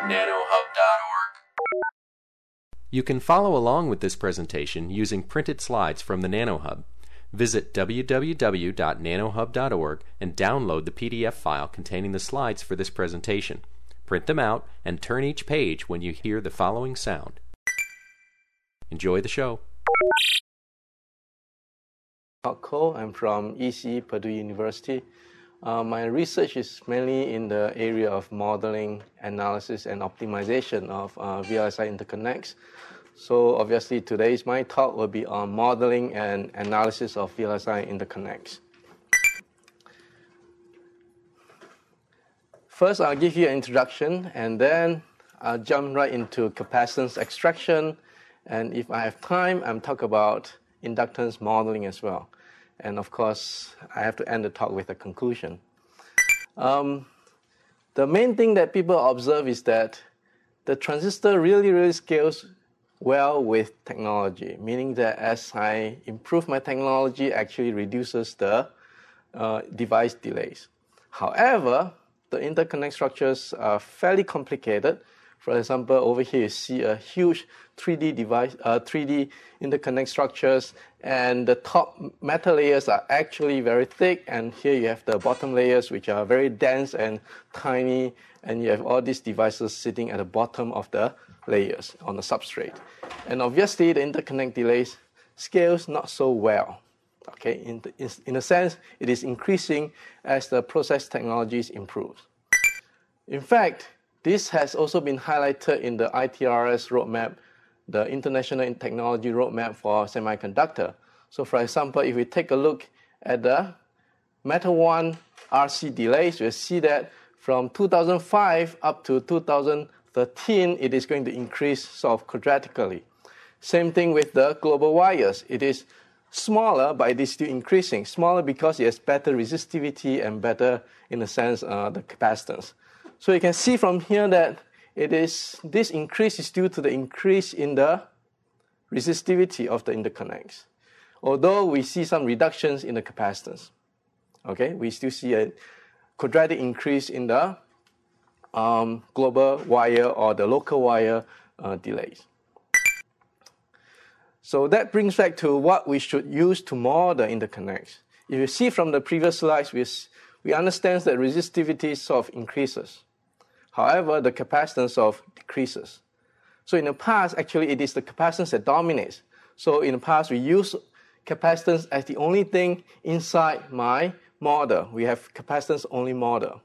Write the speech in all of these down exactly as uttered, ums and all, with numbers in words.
nanohub dot org. You can follow along with this presentation using printed slides from the NanoHub. Visit w w w dot nanohub dot org and download the P D F file containing the slides for this presentation. Print them out and turn each page when you hear the following sound. Enjoy the show. Cole. I'm from E C Purdue University. Uh, my research is mainly in the area of modeling, analysis, and optimization of uh, V L S I interconnects. So obviously today's my talk will be on modeling and analysis of V L S I interconnects. First, I'll give you an introduction, and then I'll jump right into capacitance extraction. And if I have time, I'll talk about inductance modeling as well. And of course, I have to end the talk with a conclusion. Um, the main thing that people observe is that the transistor really, really scales well with technology, meaning that as I improve my technology, actually reduces the uh, device delays. However, the interconnect structures are fairly complicated. For example, over here you see a huge three D device, uh, three D interconnect structures, and the top metal layers are actually very thick, and here you have the bottom layers which are very dense and tiny, and you have all these devices sitting at the bottom of the layers on the substrate. And obviously the interconnect delays scales not so well. Okay, in, the, in a sense, it is increasing as the process technologies improve. In fact, this has also been highlighted in the I T R S roadmap, the International Technology Roadmap for Semiconductor. So for example, if we take a look at the Metal one R C delays, you'll see that from two thousand five up to two thousand thirteen, it is going to increase sort of quadratically. Same thing with the global wires. It is smaller, but it is still increasing. Smaller because it has better resistivity and better, in a sense, uh, the capacitance. So you can see from here that it is this increase is due to the increase in the resistivity of the interconnects. Although we see some reductions in the capacitance, okay, we still see a quadratic increase in the um, global wire or the local wire uh, delays. So that brings back to what we should use to model the interconnects. If you see from the previous slides, we, we understand that resistivity sort of increases. However, the capacitance sort of decreases. So in the past, actually, it is the capacitance that dominates. So in the past, we use capacitance as the only thing inside my model. We have capacitance-only model.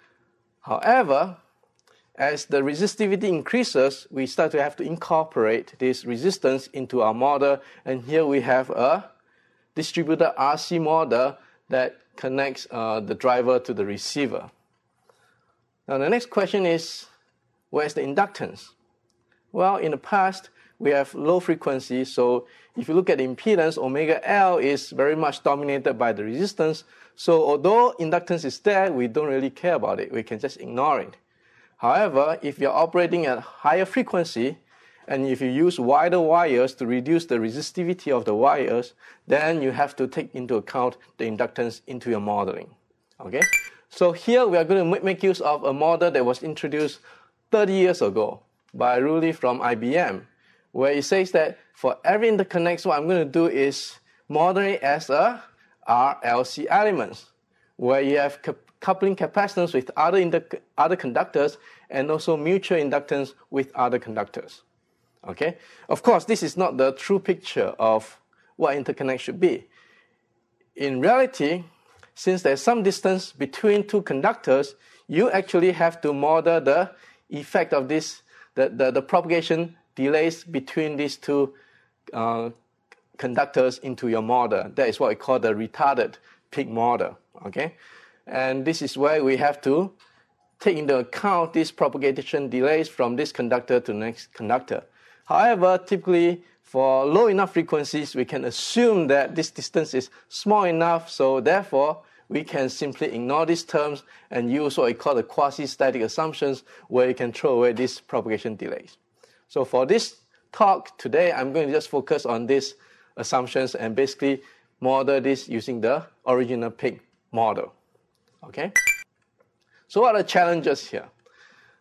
However, as the resistivity increases, we start to have to incorporate this resistance into our model. And here we have a distributed R C model that connects uh, the driver to the receiver. Now, the next question is, where's the inductance? Well, in the past, we have low frequency. So if you look at the impedance, omega L is very much dominated by the resistance. So although inductance is there, we don't really care about it. We can just ignore it. However, if you're operating at higher frequency, and if you use wider wires to reduce the resistivity of the wires, then you have to take into account the inductance into your modeling. Okay? So here we are going to make use of a model that was introduced thirty years ago by Rulli from I B M, where it says that for every interconnect, what I'm going to do is model it as a R L C elements, where you have coupling capacitance with other, other conductors and also mutual inductance with other conductors. Okay? Of course, this is not the true picture of what interconnect should be. In reality, since there's some distance between two conductors, you actually have to model the effect of this, the, the, the propagation delays between these two uh, conductors into your model. That is what we call the retarded peak model. Okay? And this is where we have to take into account these propagation delays from this conductor to the next conductor. However, typically for low enough frequencies, we can assume that this distance is small enough, so therefore we can simply ignore these terms and use what we call the quasi-static assumptions, where you can throw away these propagation delays. So for this talk today, I'm going to just focus on these assumptions and basically model this using the original peak model. Okay? So what are the challenges here?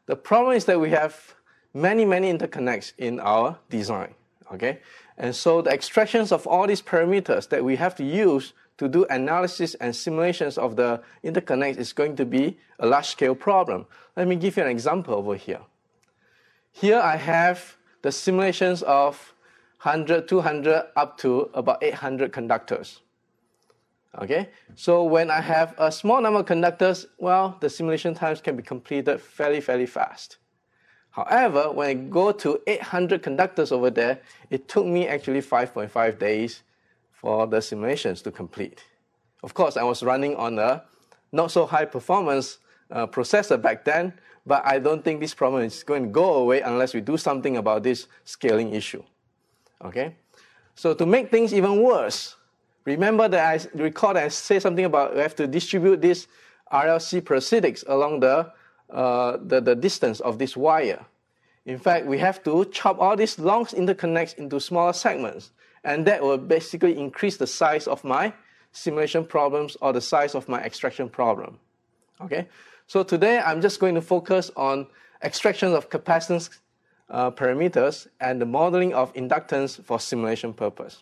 The problem is that we have many, many interconnects in our design, okay? And so the extractions of all these parameters that we have to use to do analysis and simulations of the interconnects is going to be a large-scale problem. Let me give you an example over here. Here I have the simulations of one hundred, two hundred, up to about eight hundred conductors. Okay, so when I have a small number of conductors, well, the simulation times can be completed fairly, fairly fast. However, when I go to eight hundred conductors over there, it took me actually five point five days for the simulations to complete. Of course, I was running on a not so high performance uh, processor back then, but I don't think this problem is going to go away unless we do something about this scaling issue. Okay, so to make things even worse, remember that I recall that I say something about we have to distribute this R L C parasitics along the, uh, the, the distance of this wire. In fact, we have to chop all these long interconnects into smaller segments, and that will basically increase the size of my simulation problems or the size of my extraction problem. Okay, so today I'm just going to focus on extraction of capacitance uh, parameters and the modeling of inductance for simulation purpose.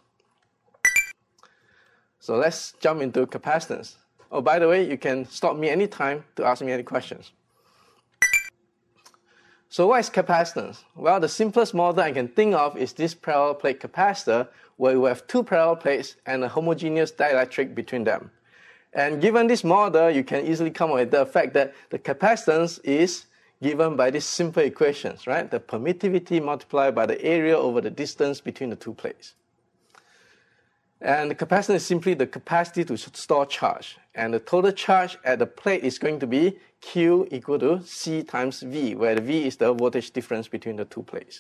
So let's jump into capacitance. Oh, by the way, you can stop me anytime to ask me any questions. So what is capacitance? Well, the simplest model I can think of is this parallel plate capacitor, where we have two parallel plates and a homogeneous dielectric between them. And given this model, you can easily come up with the fact that the capacitance is given by these simple equations, right? The permittivity multiplied by the area over the distance between the two plates. And the capacitance is simply the capacity to store charge. And the total charge at the plate is going to be Q equal to C times V, where the V is the voltage difference between the two plates.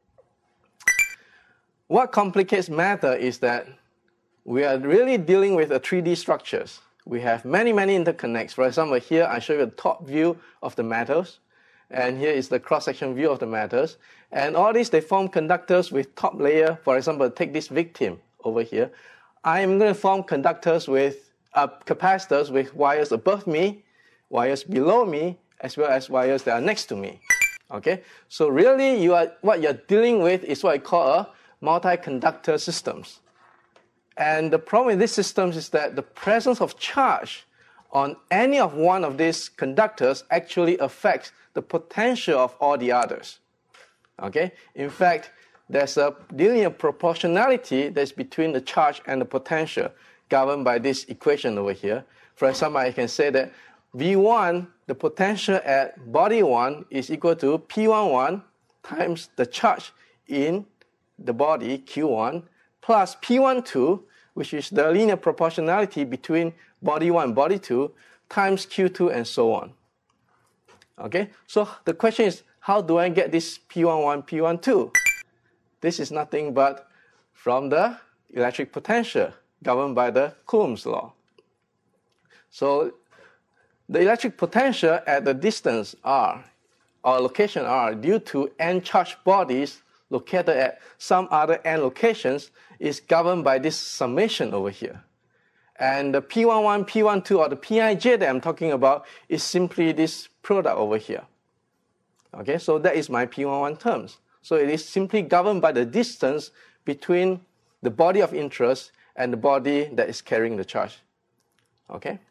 What complicates matter is that we are really dealing with a three D structures. We have many, many interconnects. For example, here I show you the top view of the metals. And here is the cross-section view of the metals. And all these, they form conductors with top layer. For example, take this victim over here. I'm going to form conductors with uh, capacitors with wires above me, wires below me, as well as wires that are next to me. Okay, so really, you are what you're dealing with is what I call a multi-conductor systems. And the problem with these systems is that the presence of charge on any of one of these conductors actually affects the potential of all the others. Okay, in fact, there's a linear proportionality that's between the charge and the potential governed by this equation over here. For example, I can say that V one, the potential at body one, is equal to P eleven times the charge in the body, Q one, plus P twelve, which is the linear proportionality between body one and body two, times Q two, and so on. Okay, so the question is, how do I get this P eleven, P twelve? This is nothing but from the electric potential governed by the Coulomb's law. So the electric potential at the distance r, or location r, due to n charged bodies located at some other n locations, is governed by this summation over here. And the P eleven, P twelve, or the P I J that I'm talking about is simply this product over here. Okay, so that is my P eleven terms. So it is simply governed by the distance between the body of interest and the body that is carrying the charge. Okay?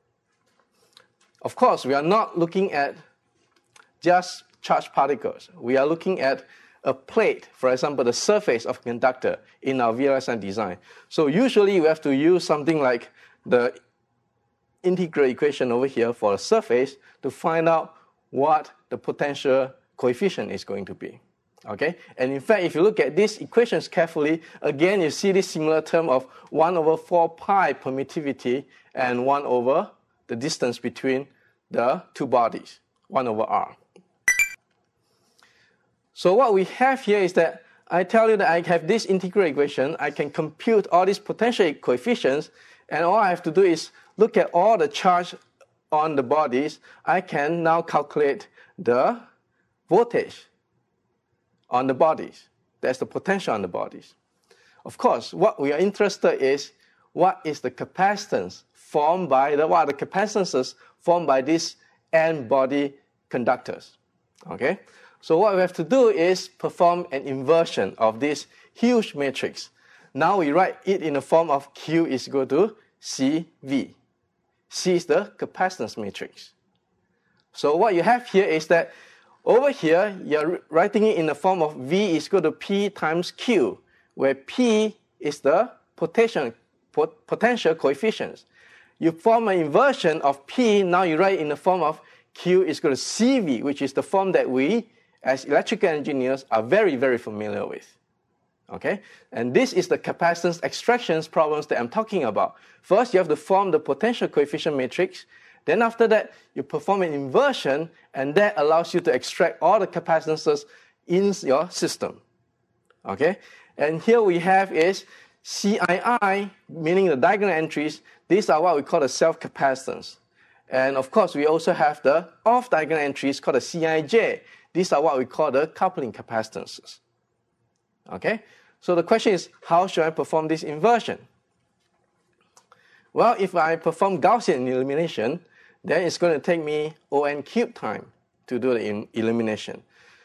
Of course, we are not looking at just charged particles. We are looking at a plate, for example, the surface of a conductor in our V L S I design. So usually we have to use something like the integral equation over here for a surface to find out what the potential coefficient is going to be. Okay? And in fact, if you look at these equations carefully, again, you see this similar term of one over four pi permittivity and one over the distance between the two bodies, one over r. So what we have here is that I tell you that I have this integral equation. I can compute all these potential coefficients, and all I have to do is look at all the charge on the bodies. I can now calculate the voltage on the bodies. That's the potential on the bodies. Of course, what we are interested in is what is the capacitance formed by the, what are the capacitances formed by these n body conductors. Okay? So what we have to do is perform an inversion of this huge matrix. Now we write it in the form of Q is equal to C V. C is the capacitance matrix. So what you have here is that over here, you're writing it in the form of V is equal to P times Q, where P is the potential, potential coefficients. You form an inversion of P, now you write in the form of Q is equal to C V, which is the form that we, as electrical engineers, are very, very familiar with. Okay? And this is the capacitance extractions problems that I'm talking about. First, you have to form the potential coefficient matrix. Then after that, you perform an inversion, and that allows you to extract all the capacitances in your system. Okay? And here we have is C I I, meaning the diagonal entries. These are what we call the self-capacitance. And of course, we also have the off-diagonal entries called the C I J. These are what we call the coupling capacitances. Okay? So the question is, how should I perform this inversion? Well, if I perform Gaussian elimination, then it's going to take me O n cubed time to do the elimination.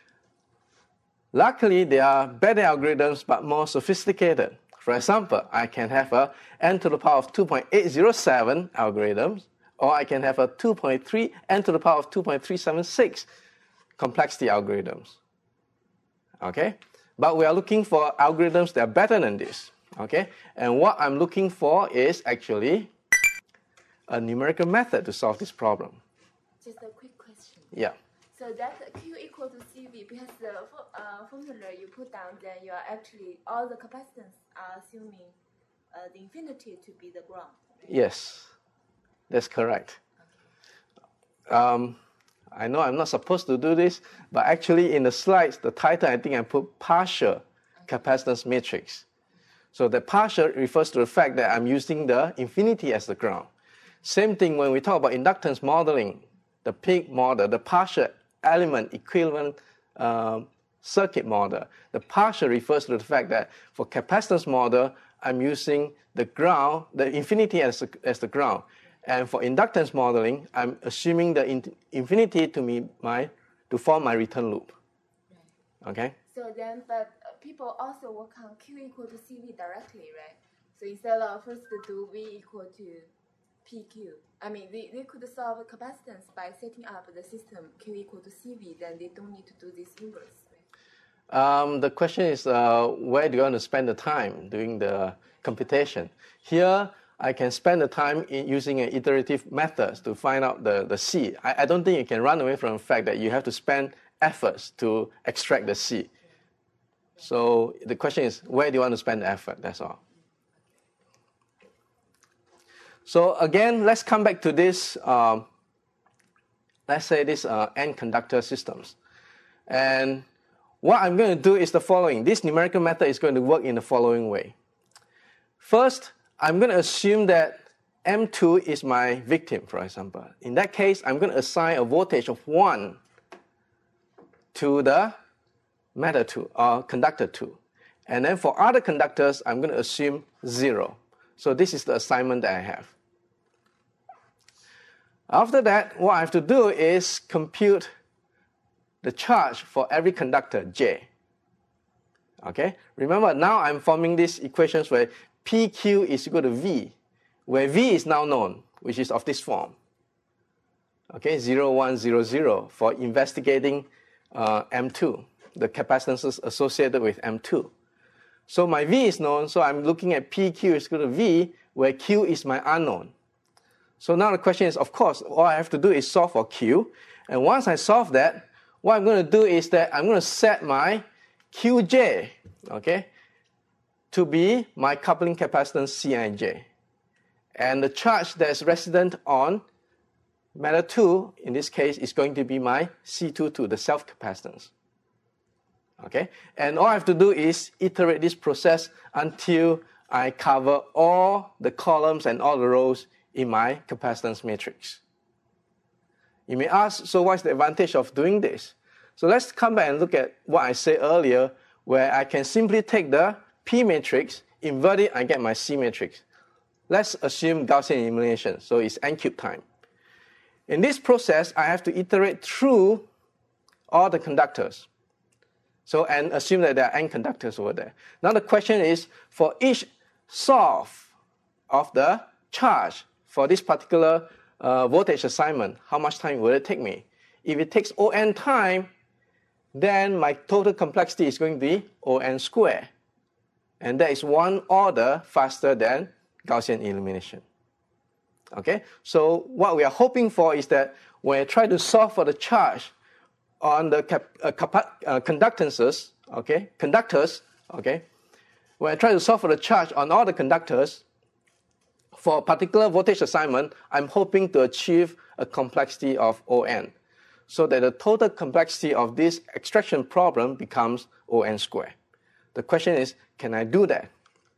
Luckily, there are better algorithms but more sophisticated. For example, I can have a n to the power of two point eight zero seven algorithms, or I can have a two point three n to the power of two point three seven six complexity algorithms. Okay? But we are looking for algorithms that are better than this. Okay? And what I'm looking for is actually a numerical method to solve this problem. Just a quick question. Yeah. So that Q equal to C V, because the uh, formula you put down, then you are actually, all the capacitance are assuming uh, the infinity to be the ground. Yes, that's correct. Okay. Um, I know I'm not supposed to do this, but actually in the slides, the title, I think I put partial okay. capacitance matrix. So the partial refers to the fact that I'm using the infinity as the ground. Same thing when we talk about inductance modeling, the peak model, the partial element equivalent um, circuit model. The partial refers to the fact that for capacitance model, I'm using the ground, the infinity as, a, as the ground. And for inductance modeling, I'm assuming the in, infinity to be my to form my return loop. Right. Okay. So then, but uh, people also work on Q equal to C V directly, right? So instead of first do V equal to P Q, I mean, they, they could solve capacitance by setting up the system Q equal to C V. Then they don't need to do this inverse, right? Um, the question is, uh, where do you want to spend the time doing the computation? Here, I can spend the time in using an iterative methods to find out the, the C. I, I don't think you can run away from the fact that you have to spend efforts to extract the C. So the question is, where do you want to spend the effort? That's all. So again, let's come back to this, um, let's say this uh, n-conductor systems. And what I'm going to do is the following. This numerical method is going to work in the following way. First, I'm going to assume that M two is my victim, for example. In that case, I'm going to assign a voltage of one to the matter two, or conductor two. And then for other conductors, I'm going to assume zero. So this is the assignment that I have. After that, what I have to do is compute the charge for every conductor, J. Okay? Remember, now I'm forming these equations where P Q is equal to V, where V is now known, which is of this form. Okay, zero, one, zero, zero for investigating uh, M two, the capacitances associated with M two. So my V is known, so I'm looking at P Q is equal to V, where Q is my unknown. So now the question is, of course, all I have to do is solve for Q. And once I solve that, what I'm going to do is that I'm going to set my Q J, okay, to be my coupling capacitance C I J. And the charge that's resident on matter two, in this case, is going to be my C twenty-two, the self-capacitance. Okay? And all I have to do is iterate this process until I cover all the columns and all the rows in my capacitance matrix. You may ask, so what's the advantage of doing this? So let's come back and look at what I said earlier, where I can simply take the P matrix, invert it, and get my C matrix. Let's assume Gaussian elimination, so it's n cubed time. In this process, I have to iterate through all the conductors. So, and assume that there are n conductors over there. Now the question is, for each solve of the charge for this particular uh, voltage assignment, how much time will it take me? If it takes O n time, then my total complexity is going to be O n squared. And that is one order faster than Gaussian illumination. Okay, so what we are hoping for is that when I try to solve for the charge on the cap, uh, capa- uh, conductances, okay, conductors, okay, when I try to solve for the charge on all the conductors for a particular voltage assignment, I'm hoping to achieve a complexity of O n, so that the total complexity of this extraction problem becomes O n squared. The question is, can I do that?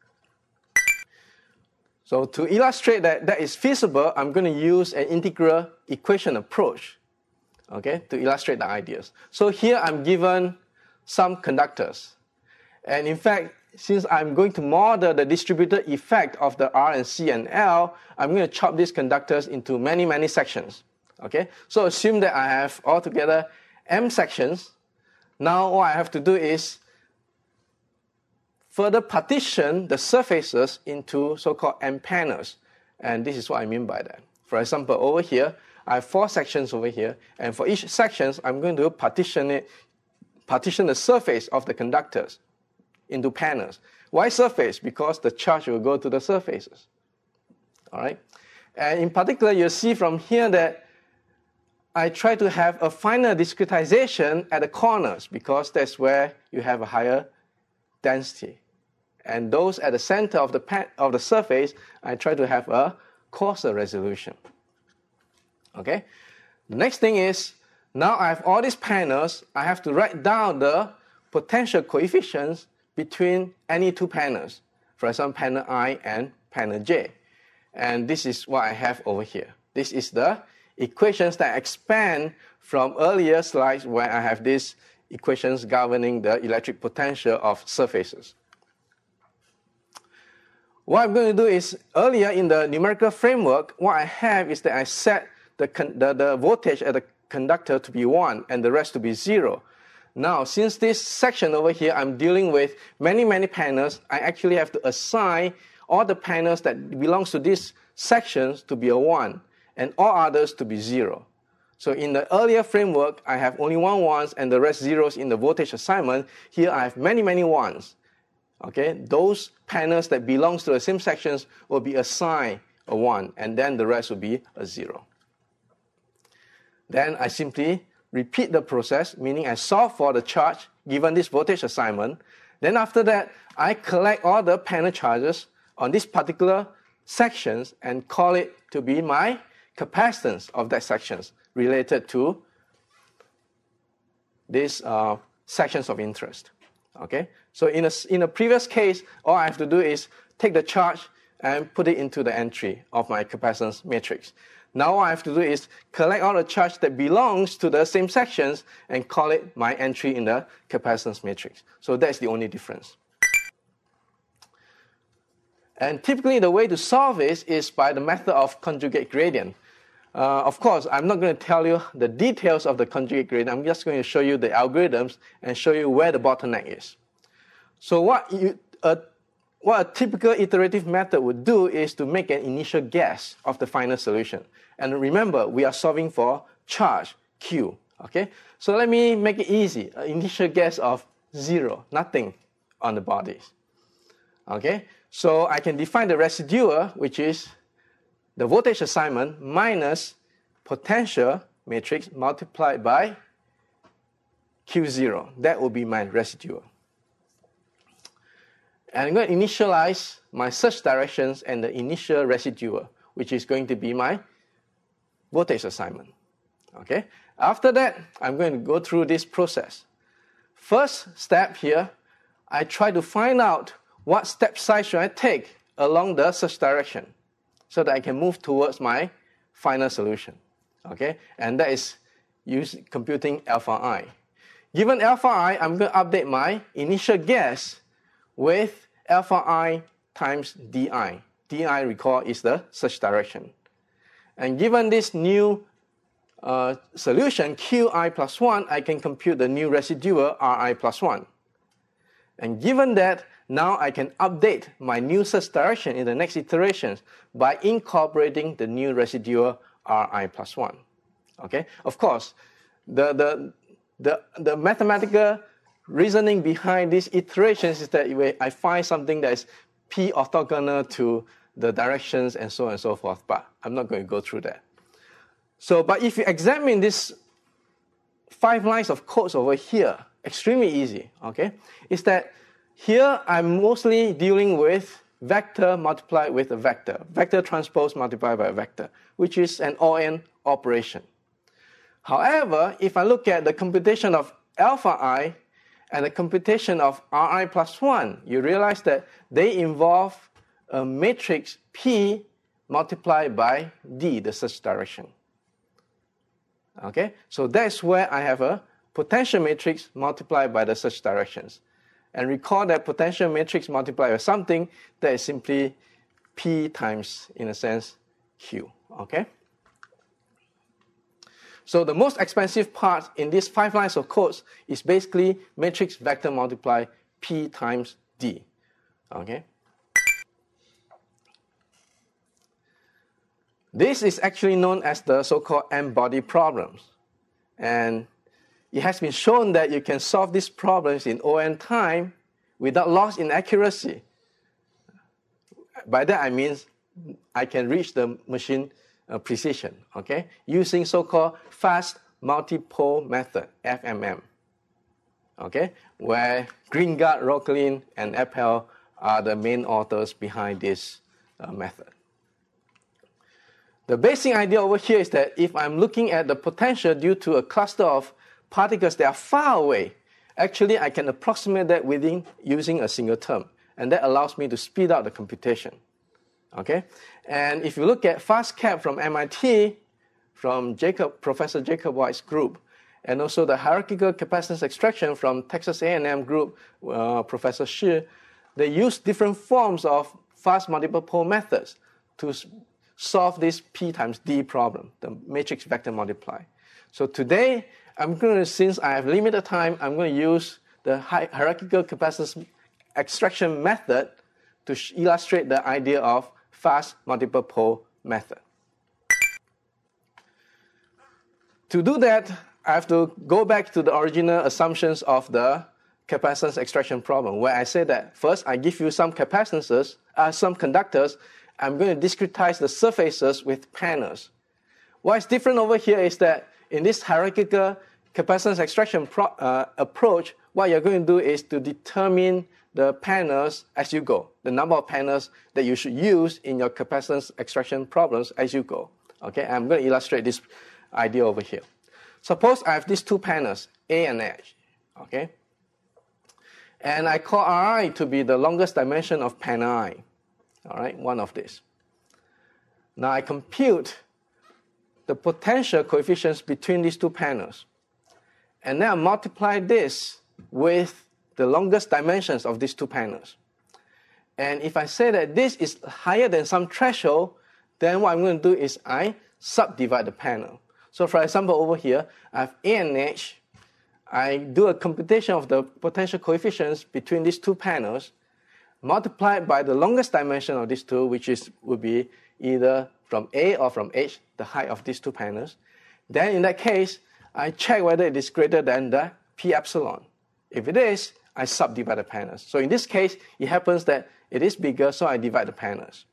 So to illustrate that that is feasible, I'm going to use an integral equation approach, okay, to illustrate the ideas. So here I'm given some conductors. And in fact, since I'm going to model the distributed effect of the R and C and L, I'm going to chop these conductors into many, many sections. Okay? So assume that I have altogether M sections. Now what I have to do is further partition the surfaces into so-called M panels. And this is what I mean by that. For example, over here, I have four sections over here. And for each section, I'm going to partition it, partition the surface of the conductors into panels. Why surface? Because the charge will go to the surfaces. All right? And in particular, you'll see from here that I try to have a finer discretization at the corners because that's where you have a higher density. And those at the center of the, pan, of the surface, I try to have a coarser resolution. Okay? The next thing is, now I have all these panels, I have to write down the potential coefficients between any two panels. For example, panel I and panel J. And this is what I have over here. This is the equations that expand from earlier slides where I have these equations governing the electric potential of surfaces. What I'm going to do is, earlier in the numerical framework, what I have is that I set the, the, the voltage at the conductor to be one and the rest to be zero. Now, since this section over here, I'm dealing with many, many panels, I actually have to assign all the panels that belongs to these sections to be a one and all others to be zero. So in the earlier framework, I have only one ones and the rest zeros in the voltage assignment. Here I have many, many ones. Okay, those panels that belongs to the same sections will be assigned a one, and then the rest will be a zero. Then I simply repeat the process, meaning I solve for the charge given this voltage assignment. Then after that, I collect all the panel charges on these particular sections and call it to be my capacitance of that sections related to these uh, sections of interest. Okay, so in a, in a previous case, all I have to do is take the charge and put it into the entry of my capacitance matrix. Now what I have to do is collect all the charge that belongs to the same sections and call it my entry in the capacitance matrix. So that's the only difference. And typically the way to solve this is by the method of conjugate gradient. Uh, of course, I'm not going to tell you the details of the conjugate gradient. I'm just going to show you the algorithms and show you where the bottleneck is. So what, you, uh, what a typical iterative method would do is to make an initial guess of the final solution. And remember, we are solving for charge, Q. Okay? So let me make it easy. An initial guess of zero, nothing on the bodies. Okay? So I can define the residual, which is the voltage assignment minus potential matrix multiplied by Q zero. That will be my residual. And I'm going to initialize my search directions and the initial residual, which is going to be my voltage assignment. Okay? After that, I'm going to go through this process. First step here, I try to find out what step size should I take along the search direction, so that I can move towards my final solution. Okay? And that is use computing alpha I. Given alpha I, I'm going to update my initial guess with alpha I times di. Di, recall, is the search direction. And given this new uh, solution Qi plus one, I can compute the new residual Ri plus one. And given that, now I can update my new search direction in the next iterations by incorporating the new residual Ri plus one. Okay? Of course, the, the, the, the mathematical reasoning behind these iterations is that I find something that is P orthogonal to the directions and so on and so forth, but I'm not going to go through that. So, but if you examine this five lines of codes over here, extremely easy, okay? Is that here I'm mostly dealing with vector multiplied with a vector, vector transpose multiplied by a vector, which is an O N operation. However, if I look at the computation of alpha I and the computation of Ri plus one, you realize that they involve a matrix P multiplied by D, the search direction. Okay, so that's where I have a potential matrix multiplied by the search directions. And recall that potential matrix multiplied by something that is simply P times, in a sense, Q. Okay? So the most expensive part in these five lines of codes is basically matrix vector multiply P times D. Okay? This is actually known as the so-called n-body problems. And it has been shown that you can solve these problems in O N time without loss in accuracy. By that I mean I can reach the machine uh, precision, okay, using so-called fast multipole method, F M M, okay, where Greengard, Rocklin, and Appel are the main authors behind this uh, method. The basic idea over here is that if I'm looking at the potential due to a cluster of particles that are far away, actually I can approximate that within using a single term. And that allows me to speed up the computation. Okay? And if you look at FastCap from M I T, from Jacob, Professor Jacob White's group, and also the hierarchical capacitance extraction from Texas A and M group, uh, Professor Shi, they use different forms of fast multiple pole methods to solve this P times D problem, the matrix vector multiply. So today, I'm going to, since I have limited time, I'm going to use the hierarchical capacitance extraction method to illustrate the idea of fast multiple pole method. To do that, I have to go back to the original assumptions of the capacitance extraction problem, where I say that first I give you some capacitances, uh, some conductors. I'm going to discretize the surfaces with panels. What's different over here is that in this hierarchical capacitance extraction pro, uh, approach, what you're going to do is to determine the panels as you go, the number of panels that you should use in your capacitance extraction problems as you go. Okay, I'm going to illustrate this idea over here. Suppose I have these two panels, A and H. Okay, and I call Ri to be the longest dimension of panel I. All right, one of these. Now I compute the potential coefficients between these two panels. And then I multiply this with the longest dimensions of these two panels. And if I say that this is higher than some threshold, then what I'm going to do is I subdivide the panel. So for example, over here, I have A and H. I do a computation of the potential coefficients between these two panels, multiplied by the longest dimension of these two, which is would be either from A or from H, the height of these two panels. Then in that case, I check whether it is greater than the P epsilon. If it is, I subdivide the panels. So in this case, it happens that it is bigger, so I divide the panels.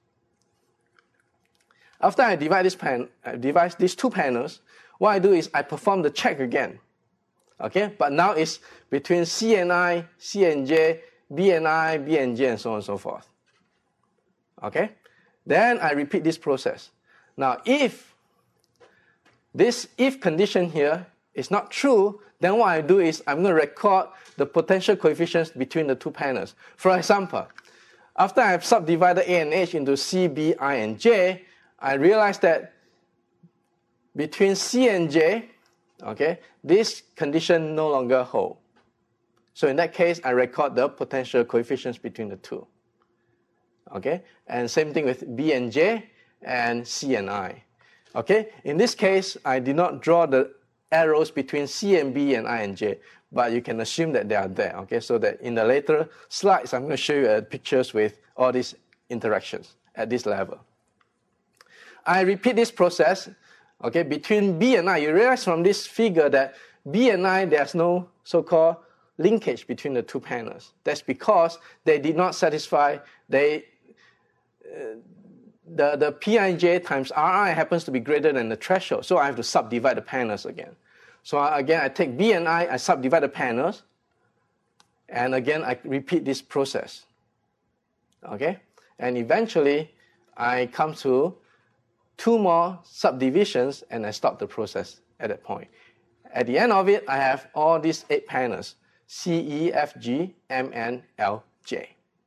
After I divide, this pan, I divide these two panels, what I do is I perform the check again. Okay, but now it's between C and I, C and J, B and I, B and J, and so on and so forth. Okay? Then I repeat this process. Now, if this if condition here is not true, then what I do is I'm going to record the potential coefficients between the two panels. For example, after I have subdivided A and H into C, B, I, and J, I realize that between C and J, okay, this condition no longer holds. So in that case, I record the potential coefficients between the two. Okay? And same thing with B and J and C and I. Okay, in this case, I did not draw the arrows between C and B and I and J, but you can assume that they are there. Okay, so that in the later slides, I'm going to show you uh, pictures with all these interactions at this level. I repeat this process, okay, between B and I. You realize from this figure that B and I, there's no so-called linkage between the two panels. That's because they did not satisfy, they, uh, the, the Pij times Ri happens to be greater than the threshold, so I have to subdivide the panels again. So again, I take B and I, I subdivide the panels, and again, I repeat this process. Okay? And eventually, I come to two more subdivisions, and I stop the process at that point. At the end of it, I have all these eight panels, C, E, F, G, M, N, L, J.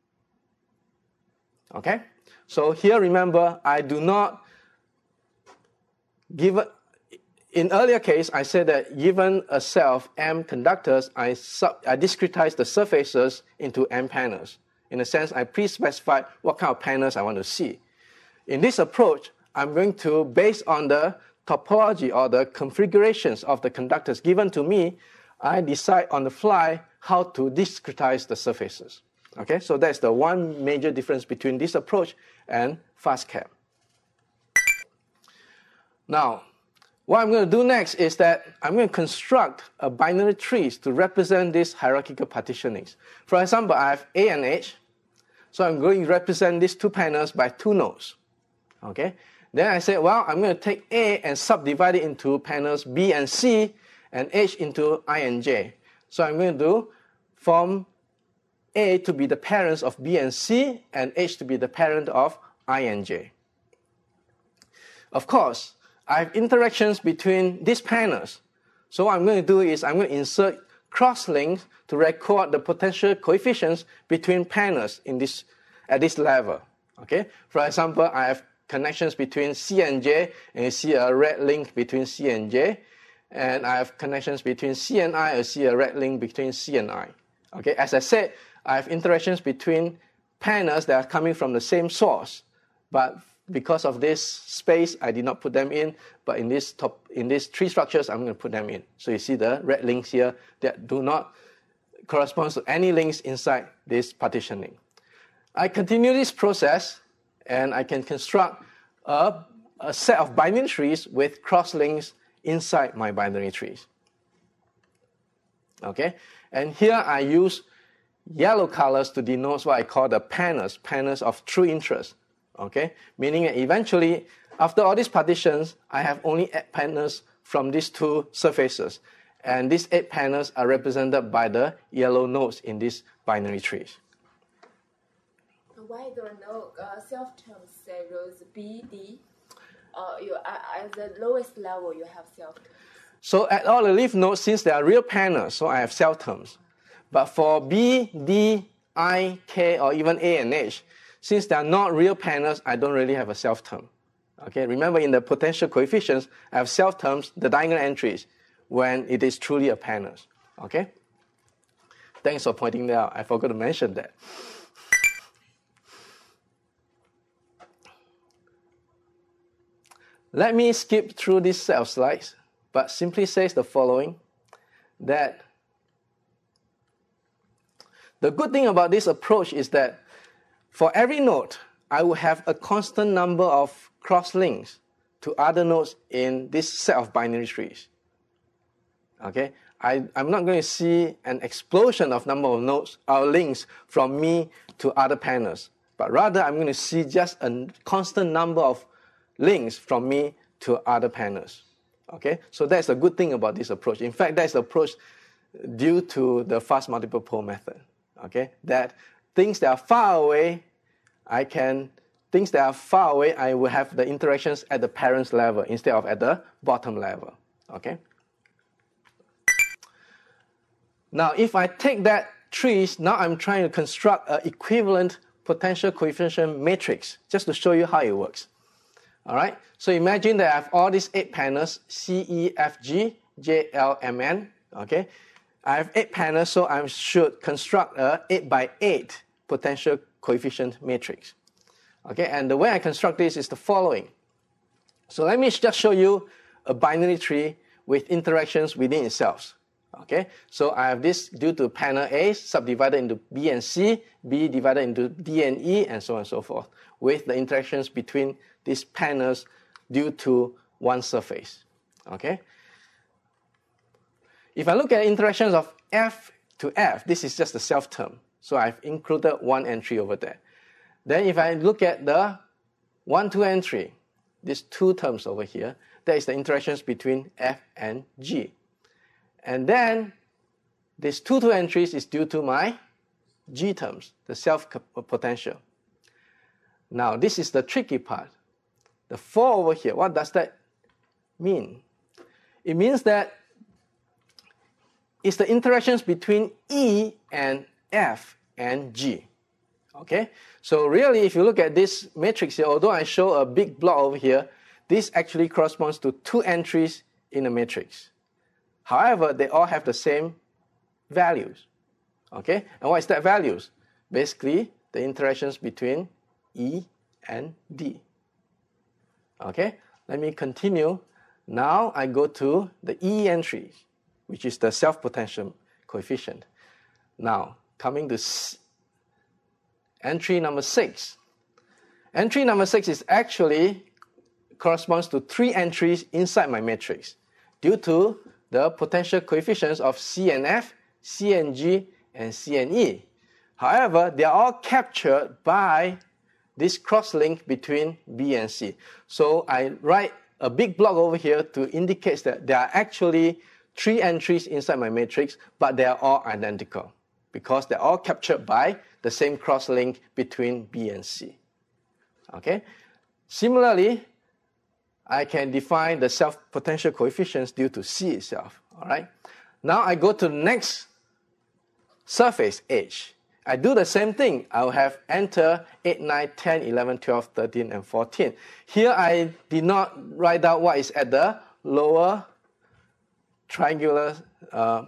Okay? So here, remember, I do not give... A, in earlier case, I said that given a set of M conductors, I, sub, I discretize the surfaces into M panels. In a sense, I pre-specified what kind of panels I want to see. In this approach, I'm going to, based on the topology or the configurations of the conductors given to me, I decide on the fly how to discretize the surfaces. Okay, so that's the one major difference between this approach and FastCap. Now, what I'm going to do next is that I'm going to construct a binary trees to represent these hierarchical partitionings. For example, I have A and H, so I'm going to represent these two panels by two nodes. Okay. Then I say, well, I'm going to take A and subdivide it into panels B and C, and H into I and J. So I'm going to do form A to be the parents of B and C, and H to be the parent of I and J. Of course, I have interactions between these panels. So what I'm going to do is I'm going to insert cross-links to record the potential coefficients between panels in this, at this level. Okay? For example, I have connections between C and J, and you see a red link between C and J. And I have connections between C and I, and you see a red link between C and I. Okay? As I said, I have interactions between panels that are coming from the same source. But because of this space, I did not put them in. But in this top, in these three structures, I'm going to put them in. So you see the red links here that do not correspond to any links inside this partitioning. I continue this process, and I can construct a, a set of binary trees with cross-links inside my binary trees. Okay? And here I use yellow colors to denote what I call the panels, panels of true interest. Okay? Meaning that eventually, after all these partitions, I have only eight panels from these two surfaces. And these eight panels are represented by the yellow nodes in these binary trees. Why don't know uh, self-terms say rows B, D? Uh, you, uh, at the lowest level, you have self-terms. So at all the leaf nodes, since they are real panels, so I have self-terms. But for B, D, I, K, or even A and H, since they are not real panels, I don't really have a self-term. Okay, remember in the potential coefficients, I have self-terms, the diagonal entries, when it is truly a panel. Okay? Thanks for pointing that out. I forgot to mention that. Let me skip through this set of slides, but simply says the following, that the good thing about this approach is that for every node, I will have a constant number of cross-links to other nodes in this set of binary trees. Okay? I, I'm not going to see an explosion of number of nodes or links from me to other panels, but rather I'm going to see just a constant number of links from me to other panels. Okay? So that's the good thing about this approach. In fact, that's the approach due to the fast multiple pole method. Okay? That things that are far away, I can, things that are far away, I will have the interactions at the parents level instead of at the bottom level. Okay? Now, if I take that trees, now I'm trying to construct an equivalent potential coefficient matrix, just to show you how it works. All right? So imagine that I have all these eight panels, C, E, F, G, J, L, M, N. Okay? I have eight panels, so I should construct a eight by eight potential coefficient matrix. Okay? And the way I construct this is the following. So let me just show you a binary tree with interactions within itself. Okay, so I have this due to panel A subdivided into B and C, B divided into D and E, and so on and so forth, with the interactions between these panels due to one surface. Okay. If I look at interactions of F to F, this is just the self term. So I've included one entry over there. Then if I look at the one, two entry, these two terms over here, that is the interactions between F and G. And then these two, two entries is due to my G terms, the self-potential. Now this is the tricky part. The four over here, what does that mean? It means that it's the interactions between E and F and G. Okay? So really, if you look at this matrix here, although I show a big block over here, this actually corresponds to two entries in a matrix. However, they all have the same values. Okay? And what is that values? Basically, the interactions between E and D. Okay? Let me continue. Now I go to the E entry, which is the self-potential coefficient. Now, coming to S entry number six. Entry number six is actually corresponds to three entries inside my matrix due to the potential coefficients of C and F, C and G, and C and E. However, they are all captured by this cross-link between B and C. So I write a big block over here to indicate that there are actually three entries inside my matrix, but they are all identical because they're all captured by the same cross-link between B and C. Okay? Similarly, I can define the self-potential coefficients due to C itself. All right? Now I go to the next surface, H. I do the same thing. I'll have enter eight, nine, ten, eleven, twelve, thirteen, and fourteen. Here I did not write out what is at the lower triangular uh,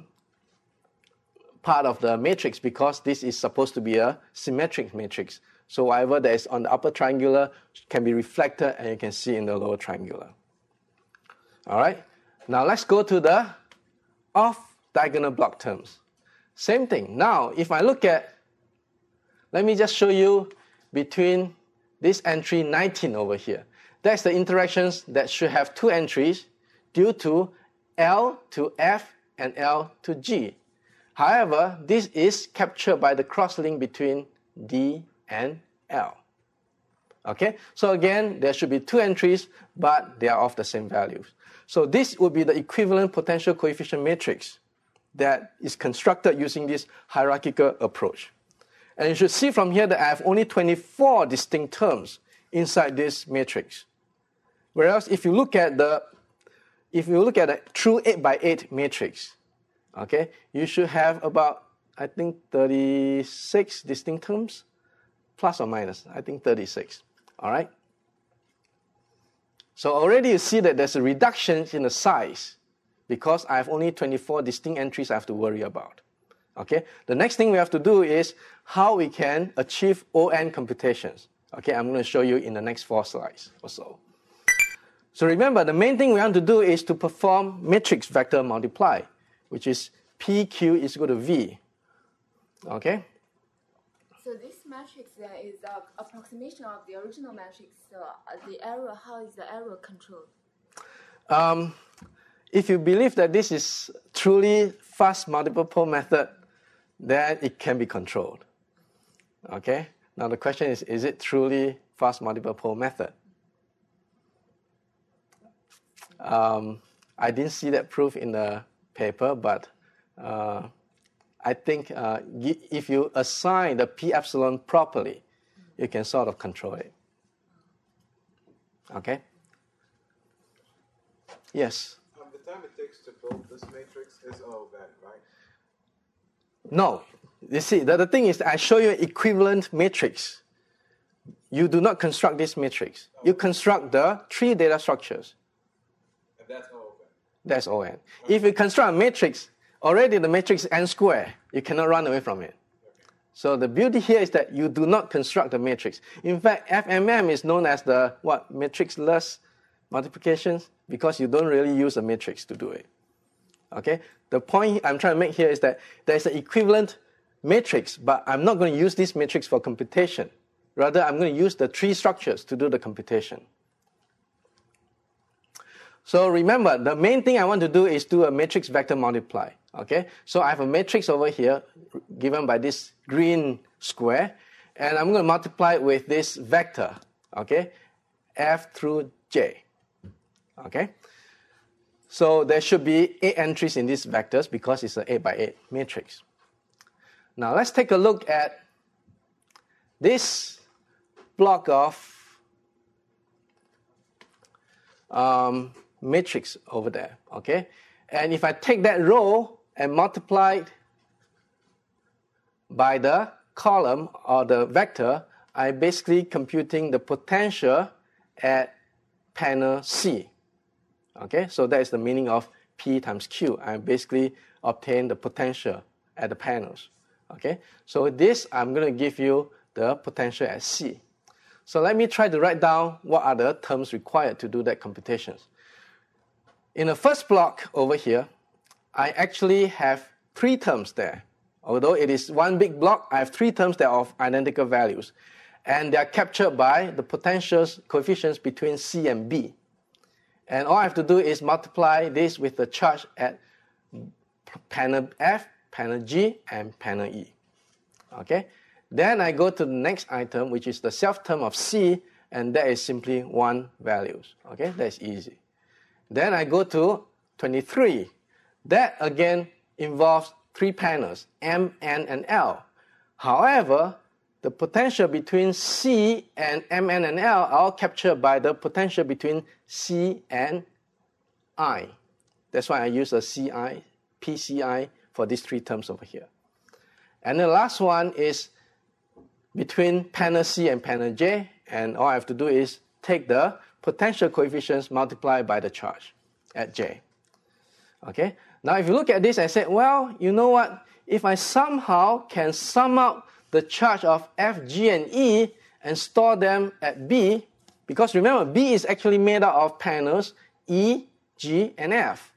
part of the matrix because this is supposed to be a symmetric matrix. So whatever that is on the upper triangular can be reflected and you can see in the lower triangular. All right. Now let's go to the off-diagonal block terms. Same thing. Now if I look at, let me just show you between this entry nineteen over here. That's the interactions that should have two entries due to L to F and L to G. However, this is captured by the cross-link between D and L. Okay, so again, there should be two entries, but they are of the same values. So this would be the equivalent potential coefficient matrix that is constructed using this hierarchical approach. And you should see from here that I have only twenty-four distinct terms inside this matrix. Whereas if you look at the if you look at a true eight by eight matrix, okay, you should have about, I think, thirty-six distinct terms. Plus or minus, I think thirty-six, all right? So already you see that there's a reduction in the size because I have only twenty-four distinct entries I have to worry about, okay? The next thing we have to do is how we can achieve O N computations, okay? I'm going to show you in the next four slides or so. So remember, the main thing we want to do is to perform matrix vector multiply, which is P Q is equal to V, okay? So this matrix then is an approximation of the original matrix. So the error, how is the error controlled? Um, if you believe that this is truly fast multiple pole method, then it can be controlled. Okay? Now the question is, is it truly fast multiple pole method? Um, I didn't see that proof in the paper, but uh, I think uh, if you assign the P epsilon properly, you can sort of control it. Okay? Yes? Um, the time it takes to build this matrix is O of n, right? No. You see, the, the thing is, I show you an equivalent matrix. You do not construct this matrix. You construct the three data structures. And that's O of n. That's O n. Okay. If you construct a matrix, already the matrix is n squared. You cannot run away from it. Okay. So the beauty here is that you do not construct the matrix. In fact, F M M is known as the what matrixless multiplications because you don't really use a matrix to do it. Okay? The point I'm trying to make here is that there's an equivalent matrix, but I'm not going to use this matrix for computation. Rather, I'm going to use the tree structures to do the computation. So remember, the main thing I want to do is do a matrix vector multiply. Okay? So I have a matrix over here given by this green square, and I'm going to multiply it with this vector, okay, F through J. Okay? So there should be eight entries in these vectors because it's an eight by eight matrix. Now let's take a look at this block of um, matrix over there, okay? And if I take that row and multiply it by the column or the vector, I'm basically computing the potential at panel C. Okay, so that is the meaning of P times Q. I basically obtain the potential at the panels. Okay, so this I'm going to give you the potential at C. So let me try to write down what are the terms required to do that computations. In the first block over here, I actually have three terms there. Although it is one big block, I have three terms that are of identical values. And they are captured by the potentials coefficients between C and B. And all I have to do is multiply this with the charge at panel F, panel G, and panel E. Okay? Then I go to the next item, which is the self-term of C, and that is simply one values. Okay? That's easy. Then I go to twenty-three. That, again, involves three panels, M, N, and L. However, the potential between C and M, N, and L are all captured by the potential between C and I. That's why I use a C I, P C I for these three terms over here. And the last one is between panel C and panel J, and all I have to do is take the potential coefficients multiplied by the charge at J. Okay? Now if you look at this and say, well, you know what? If I somehow can sum up the charge of F, G, and E and store them at B, because remember, B is actually made up of panels E, G, and F.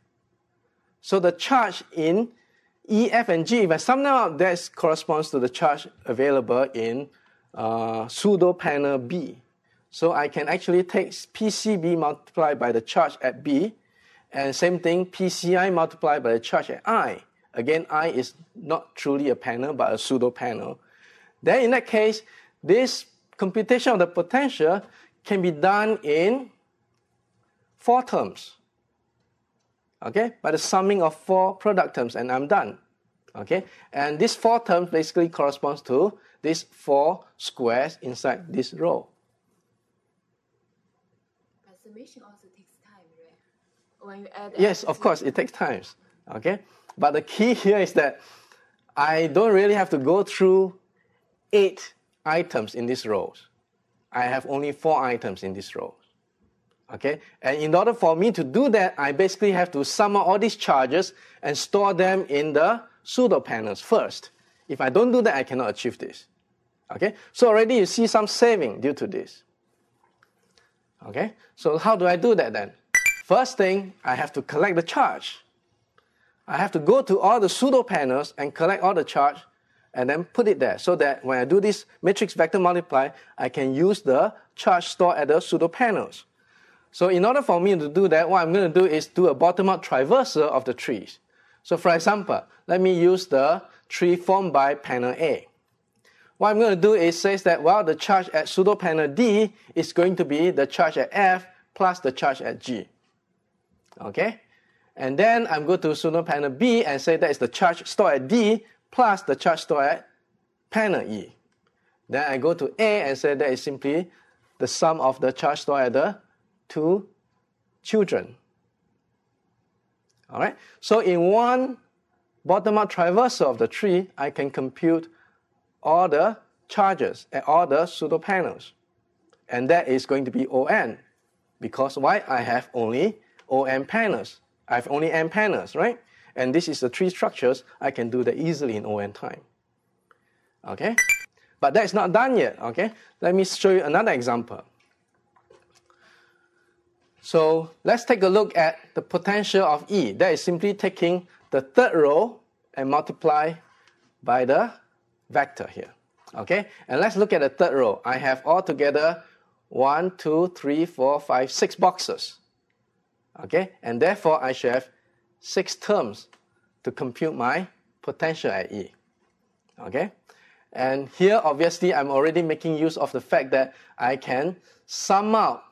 So the charge in E, F, and G, if I sum them up, that corresponds to the charge available in uh, pseudo panel B. So I can actually take P C B multiplied by the charge at B, and same thing, P C I multiplied by the charge at I. Again, I is not truly a panel, but a pseudo panel. Then in that case, this computation of the potential can be done in four terms. Okay, by the summing of four product terms, and I'm done. Okay, and these four terms basically corresponds to these four squares inside this row. But summation also takes time, right? When you add Yes, of course, it takes time. Okay, but the key here is that I don't really have to go through eight items in these rows. I have only four items in these rows. Okay, and in order for me to do that, I basically have to sum up all these charges and store them in the pseudo panels first. If I don't do that, I cannot achieve this. Okay, so already you see some saving due to this. Okay, so how do I do that then? First thing, I have to collect the charge. I have to go to all the pseudo panels and collect all the charge and then put it there so that when I do this matrix vector multiply, I can use the charge stored at the pseudo panels. So in order for me to do that, what I'm going to do is do a bottom-up traversal of the trees. So for example, let me use the tree formed by panel A. What I'm going to do is say that, well, the charge at pseudo panel D is going to be the charge at F plus the charge at G. Okay? And then I'm going to pseudo panel B and say that is the charge stored at D plus the charge stored at panel E. Then I go to A and say that is simply the sum of the charge stored at the two children. All right? So in one bottom-up traversal of the tree, I can compute all the charges at all the pseudo panels. And that is going to be O N. Because why? I have only O N panels. I have only N panels, right? And this is the tree structures. I can do that easily in O N time. Okay? But that's not done yet, okay? Let me show you another example. So let's take a look at the potential of E. That is simply taking the third row and multiply by the vector here. Okay, and let's look at the third row. I have altogether one, two, three, four, five, six boxes. Okay, and therefore I should have six terms to compute my potential at E. Okay, and here obviously I'm already making use of the fact that I can sum out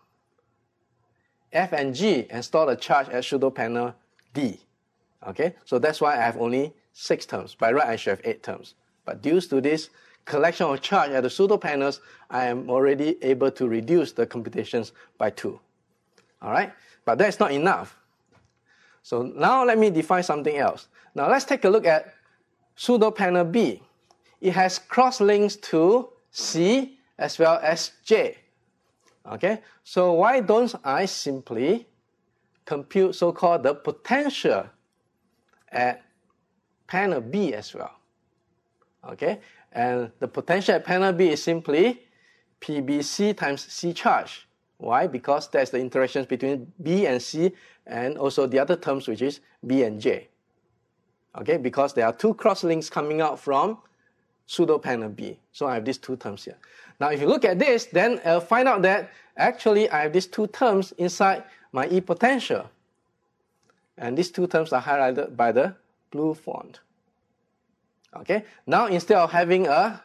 F and G and store the charge at pseudo panel D. Okay, so that's why I have only six terms. By right, I should have eight terms. But due to this collection of charge at the pseudo panels, I am already able to reduce the computations by two. All right, but that's not enough. So now let me define something else. Now let's take a look at pseudo panel B. It has cross links to C as well as J. Okay, so why don't I simply compute so-called the potential at panel B as well? Okay, and the potential at panel B is simply P B C times C charge. Why? Because that's the interactions between B and C and also the other terms, which is B and J. Okay, because there are two cross links coming out from pseudo panel B. So I have these two terms here. Now if you look at this, then I'll find out that actually I have these two terms inside my E potential. And these two terms are highlighted by the blue font. Okay, now instead of having a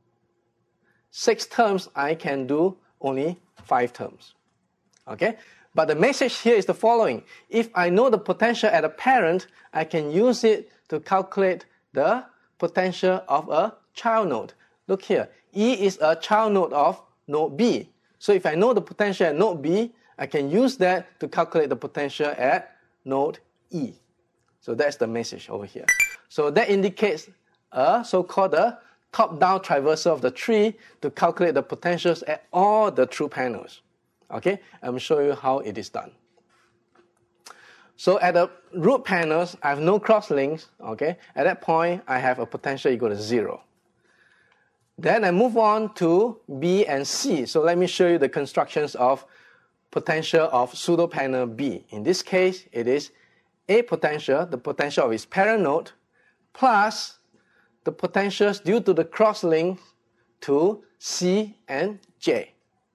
six terms, I can do only five terms. Okay, but the message here is the following. If I know the potential at a parent, I can use it to calculate the potential of a child node. Look here, E is a child node of node B. So if I know the potential at node B, I can use that to calculate the potential at node E. So that's the message over here. So that indicates a so-called a top-down traversal of the tree to calculate the potentials at all the true panels. Okay, I'm showing you how it is done. So at the root panels, I have no cross links. Okay, at that point, I have a potential equal to zero. Then I move on to B and C. So let me show you the constructions of potential of pseudo panel B. In this case, it is A potential, the potential of its parent node, plus the potentials due to the cross link to C and J.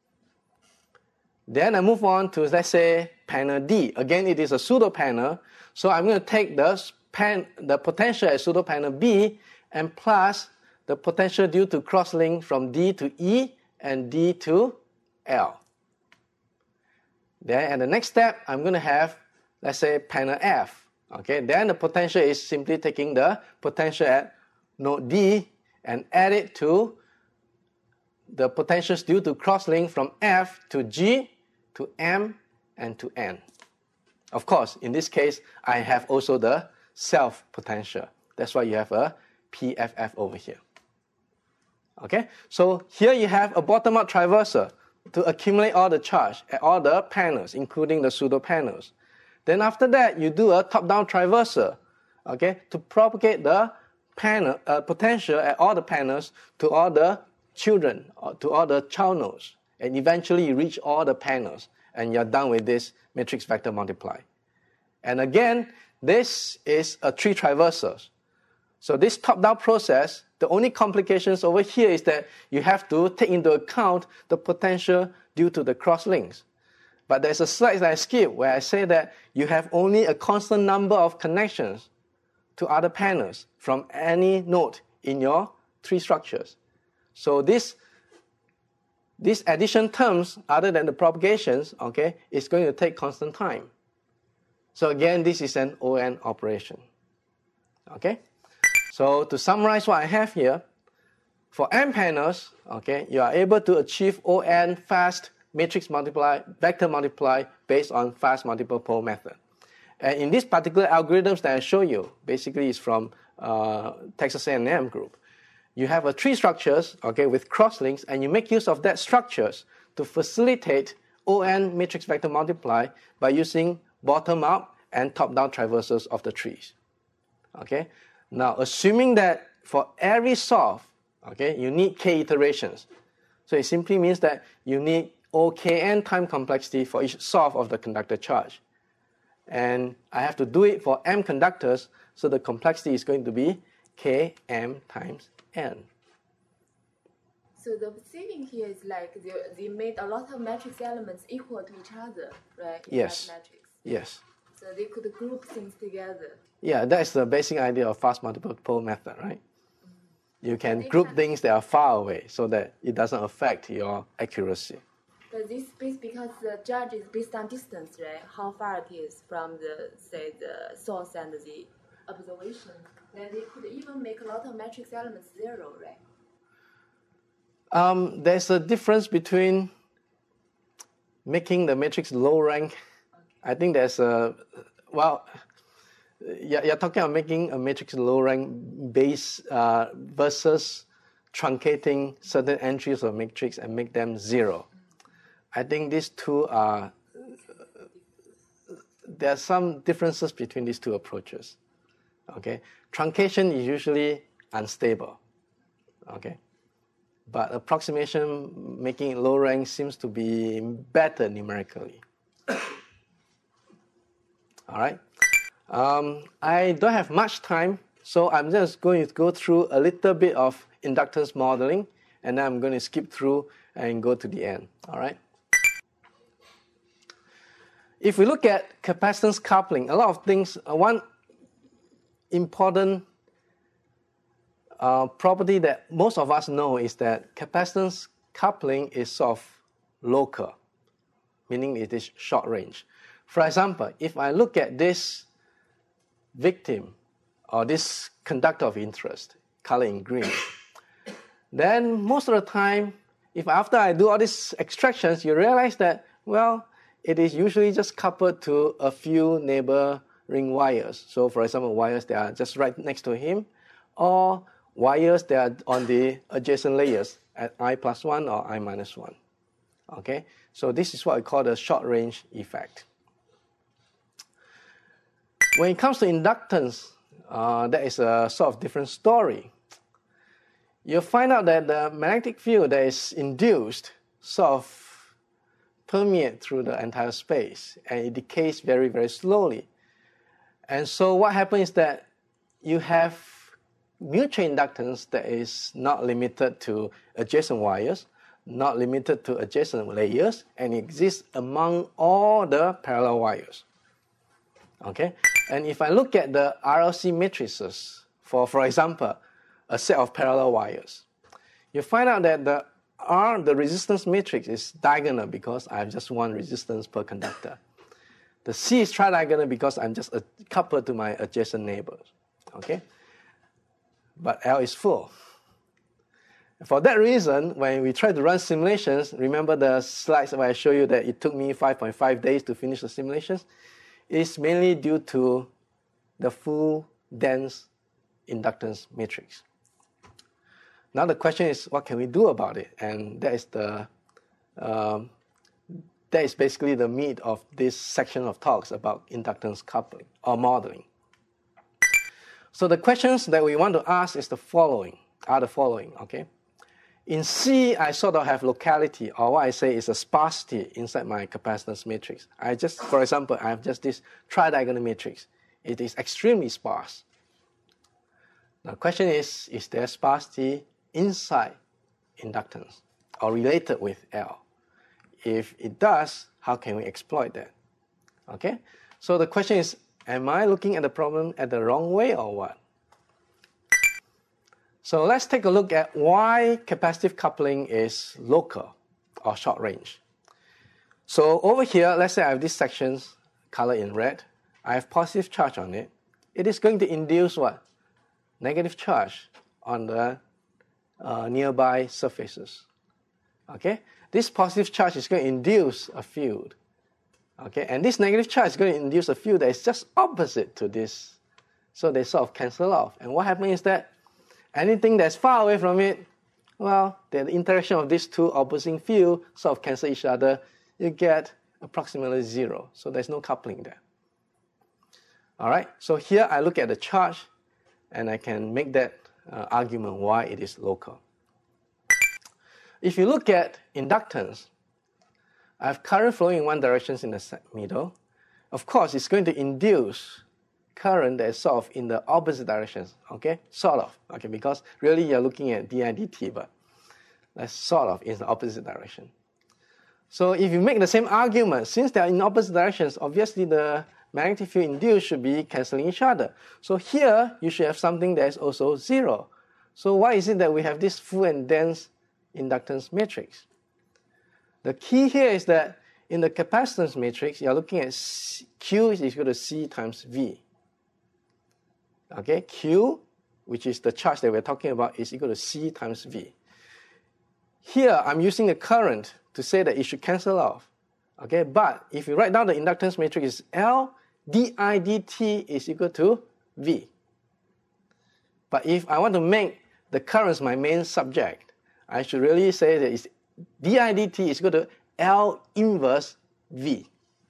Then I move on to, let's say, panel D. Again, it is a pseudo panel. So I'm going to take the, pan, the potential at pseudo panel B and plus the potential due to cross link from D to E and D to L. Then at the next step, I'm going to have, let's say, panel F. Okay, then the potential is simply taking the potential at node D and add it to the potentials due to cross-link from F to G to M and to N. Of course, in this case, I have also the self-potential. That's why you have a P F F over here. Okay, so here you have a bottom-up traversal to accumulate all the charge at all the panels, including the pseudo panels. Then after that, you do a top-down traversal, okay, to propagate the panel uh, potential at all the panels to all the children, or to all the child nodes, and eventually you reach all the panels, and you're done with this matrix vector multiply. And again, this is a tree traversal. So this top-down process, the only complications over here is that you have to take into account the potential due to the cross links. But there's a slide that I skip where I say that you have only a constant number of connections to other panels from any node in your tree structures. So this, this addition terms, other than the propagations, okay, is going to take constant time. So again, this is an O N operation. Okay? So to summarize what I have here, for M panels, okay, you are able to achieve O N fast matrix multiply, vector multiply based on fast multiple pole method. And in this particular algorithms that I show you, basically is from uh, Texas A and M group. You have a tree structures, okay, with cross links, and you make use of that structures to facilitate O N matrix vector multiply by using bottom-up and top-down traversals of the trees. Okay. Now, assuming that for every solve, okay, you need k iterations. So it simply means that you need O K N time complexity for each source of the conductor charge. And I have to do it for m conductors, so the complexity is going to be Km times n. So the saving here is like they, they made a lot of matrix elements equal to each other, right? In Yes. that matrix. Yes. So they could group things together. Yeah, that's the basic idea of fast multiple pole method, right? You can They group can- things that are far away so that it doesn't affect your accuracy. But this based because the judge is based on distance, right? How far it is from the say the source and the observation. Then they could even make a lot of matrix elements zero, right? Um, there's a difference between making the matrix low rank. I think there's a, well, you're, you're talking about making a matrix low rank base uh, versus truncating certain entries of matrix and make them zero. I think these two are, there are some differences between these two approaches. Okay, truncation is usually unstable. Okay, but approximation, making it low rank, seems to be better numerically. All right. Um, I don't have much time, so I'm just going to go through a little bit of inductance modeling, and then I'm going to skip through and go to the end. All right. If we look at capacitance coupling, a lot of things, uh, one important uh, property that most of us know is that capacitance coupling is sort of local, meaning it is short range. For example, if I look at this victim or this conductor of interest, color in green, then most of the time, if after I do all these extractions, you realize that, well, it is usually just coupled to a few neighboring wires. So for example, wires that are just right next to him, or wires that are on the adjacent layers at I plus one or I minus one. Okay, so this is what we call the short range effect. When it comes to inductance, uh, that is a sort of different story. You'll find out that the magnetic field that is induced sort of permeate through the entire space, and it decays very, very slowly. And so what happens is that you have mutual inductance that is not limited to adjacent wires, not limited to adjacent layers, and exists among all the parallel wires. Okay? And if I look at the R L C matrices for, for example, a set of parallel wires, you find out that the R, the resistance matrix, is diagonal because I have just one resistance per conductor. The C is tridiagonal because I'm just a, coupled to my adjacent neighbors. Okay? But L is full. For that reason, when we try to run simulations, remember the slides where I show you that it took me five point five days to finish the simulations? It's mainly due to the full dense inductance matrix. Now the question is, what can we do about it? And that is the um, that is basically the meat of this section of talks about inductance coupling or modeling. So the questions that we want to ask is the following, are the following, okay? In C, I sort of have locality, or what I say is a sparsity inside my capacitance matrix. I just, for example, I have just this tridiagonal matrix. It is extremely sparse. The question is, is there sparsity inside inductance or related with L? If it does, how can we exploit that? Okay? So the question is, am I looking at the problem at the wrong way or what? So let's take a look at why capacitive coupling is local or short range. So over here, let's say I have these sections colored in red. I have positive charge on it. It is going to induce what? Negative charge on the uh, nearby surfaces. Okay? This positive charge is going to induce a field. Okay? And this negative charge is going to induce a field that is just opposite to this. So they sort of cancel off. And what happens is that anything that's far away from it, well, the interaction of these two opposing fields sort of cancel each other. You get approximately zero. So there's no coupling there. All right? So here I look at the charge, and I can make that uh, argument why it is local. If you look at inductance, I have current flowing in one direction in the middle. Of course, it's going to induce current that is sort of in the opposite directions, okay? Sort of, okay, because really you're looking at d I dt, but that's sort of in the opposite direction. So if you make the same argument, since they are in opposite directions, obviously the magnetic field induced should be cancelling each other. So here, you should have something that is also zero. So why is it that we have this full and dense inductance matrix? The key here is that in the capacitance matrix, you're looking at C, Q is equal to C times V. Okay, Q, which is the charge that we're talking about, is equal to C times V. Here, I'm using the current to say that it should cancel off. Okay, but if you write down the inductance matrix, it's L di dt is equal to V. But if I want to make the currents my main subject, I should really say that it's di dt is equal to L inverse V.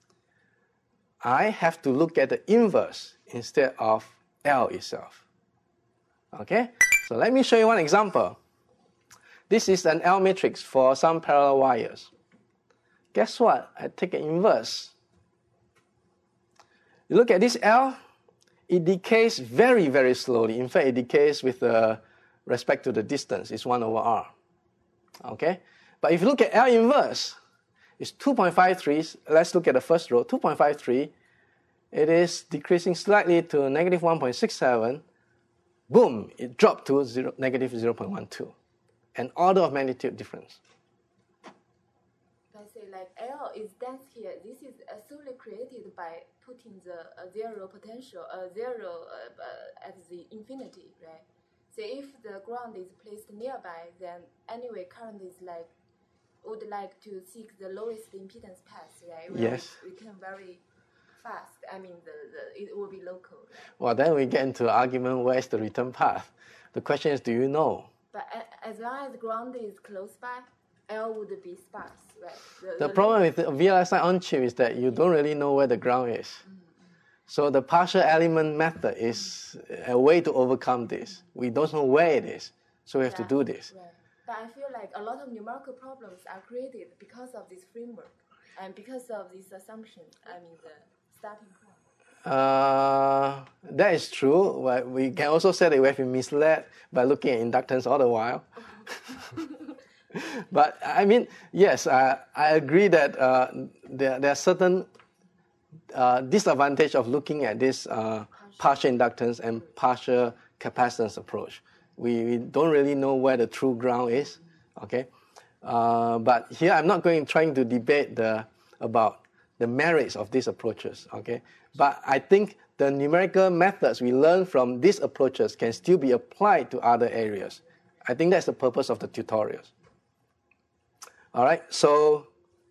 I have to look at the inverse instead of L itself. Okay, so let me show you one example. This is an L matrix for some parallel wires. Guess what? I take an inverse. You look at this L, it decays very, very slowly. In fact, it decays with uh, respect to the distance. It's one over R. Okay? But if you look at L inverse, it's two point five three. Let's look at the first row, two point five three. It is decreasing slightly to negative one point six seven. Boom, it dropped to zero, negative zero point one two. An order of magnitude difference. I say like L is dense here. This is uh, solely created by putting the uh, zero potential, uh, zero uh, uh, at the infinity, right? So if the ground is placed nearby, then anyway current is like, would like to seek the lowest impedance path, right? Where Yes. We, we can very fast. I mean, the, the it will be local. Right? Well, then we get into the argument, where is the return path? The question is, do you know? But a, as long as ground is close by, L would be sparse, right? The, the problem with V L S I on chip is that you don't really know where the ground is. Mm-hmm. So the partial element method is a way to overcome this. We don't know where it is, so we have yeah, to do this. Right. But I feel like a lot of numerical problems are created because of this framework and because of these assumptions, I mean the starting point. Uh, that is true, but we can also say that we have been misled by looking at inductance all the while. But I mean, yes, I, I agree that uh, there, there are certain uh, disadvantages of looking at this uh, partial inductance and partial capacitance approach. We, we don't really know where the true ground is, okay? Uh, but here I'm not going trying to debate the about the merits of these approaches, okay? But I think the numerical methods we learn from these approaches can still be applied to other areas. I think that's the purpose of the tutorials. All right, so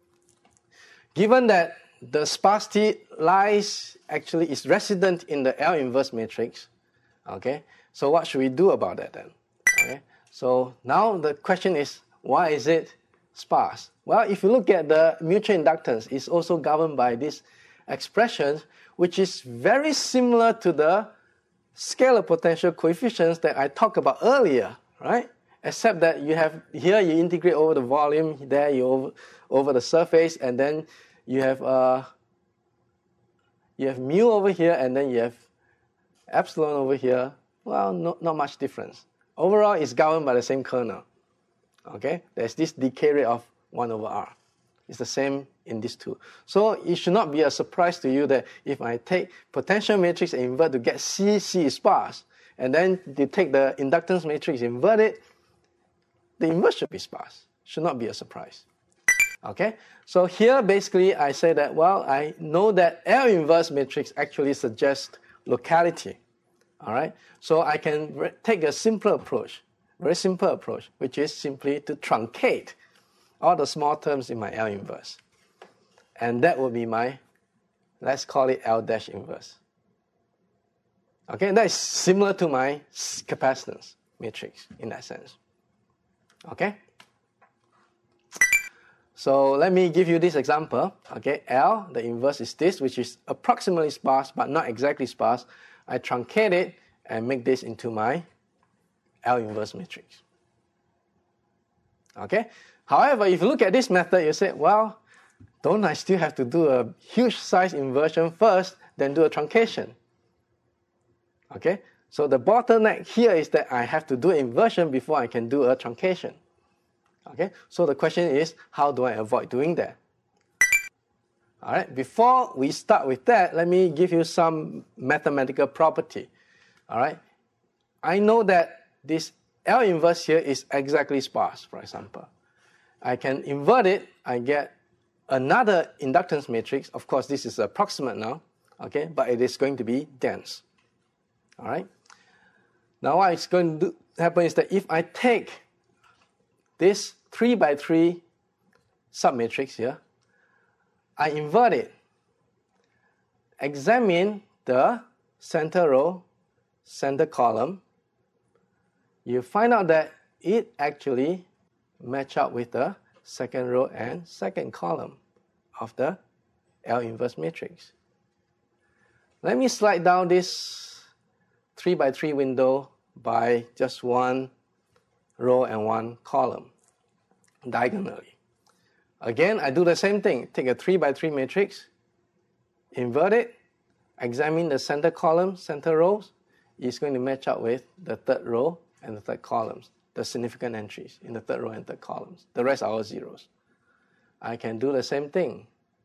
given that the sparsity lies actually is resident in the L inverse matrix, okay, so what should we do about that then? Okay, so now the question is, why is it sparse? Well, if you look at the mutual inductance, it's also governed by this expression, which is very similar to the scalar potential coefficients that I talked about earlier, right? Except that you have, here you integrate over the volume, there you over, over the surface, and then you have, uh, you have mu over here, and then you have epsilon over here. Well, no, not much difference. Overall, it's governed by the same kernel. Okay, there's this decay rate of one over R. It's the same in these two. So it should not be a surprise to you that if I take potential matrix and invert to get C, C is sparse, and then you take the inductance matrix, invert it, the inverse should be sparse. Should not be a surprise. Okay, so here basically I say that, well, I know that L inverse matrix actually suggests locality. All right, so I can re- take a simpler approach, very simple approach, which is simply to truncate all the small terms in my L inverse. And that will be my, let's call it L dash inverse. Okay, that is similar to my capacitance matrix in that sense. Okay? So let me give you this example. Okay, L, the inverse is this, which is approximately sparse, but not exactly sparse. I truncate it and make this into my L inverse matrix. Okay? However, if you look at this method, you say, well, don't I still have to do a huge size inversion first, then do a truncation? Okay, so the bottleneck here is that I have to do inversion before I can do a truncation. Okay, so the question is, how do I avoid doing that? All right, before we start with that, let me give you some mathematical property. All right, I know that this L inverse here is exactly sparse, for example. I can invert it, I get another inductance matrix. Of course, this is approximate now, okay, but it is going to be dense. All right. Now, what is going to do, happen is that if I take this three by three submatrix here, I invert it, examine the center row, center column, you find out that it actually match up with the second row and second column of the L inverse matrix. Let me slide down this three by three window by just one row and one column diagonally. Again, I do the same thing. Take a three by three matrix, invert it, examine the center column, center rows. It's going to match up with the third row and the third columns, the significant entries in the third row and third columns. The rest are all zeros. I can do the same thing.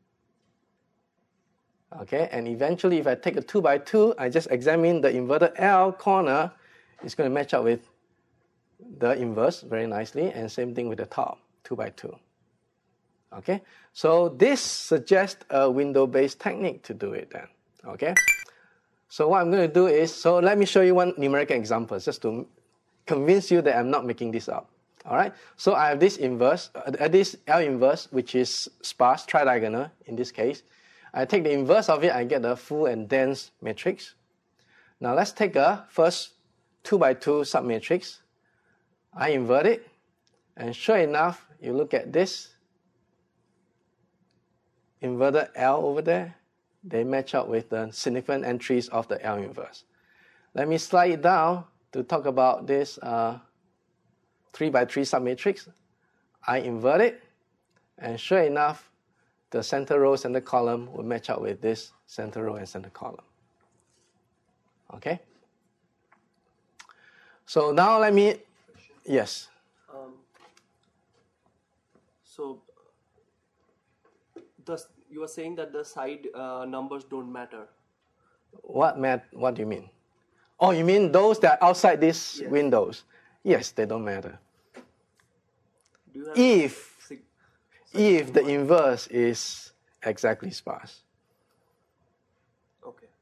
Okay, and eventually if I take a two by two, I just examine the inverted L corner. It's going to match up with the inverse very nicely, and same thing with the top, two by two. Okay, so this suggests a window-based technique to do it then. Okay, so what I'm going to do is, so let me show you one numerical example just to convince you that I'm not making this up. All right, so I have this inverse, uh, this L inverse, which is sparse, tridiagonal in this case. I take the inverse of it, I get a full and dense matrix. Now let's take a first two by two submatrix. I invert it, and sure enough, you look at this inverted L over there, they match up with the significant entries of the L inverse. Let me slide it down to talk about this uh, three by three submatrix. I invert it, and sure enough, the center row, center column will match up with this center row and center column. Okay? So now let me, yes? Um, so, the, you are saying that the side uh, numbers don't matter. What mat? What do you mean? Oh, you mean those that are outside these yes. windows? Yes, they don't matter. Do you have If sig- if the inverse is exactly sparse. Okay.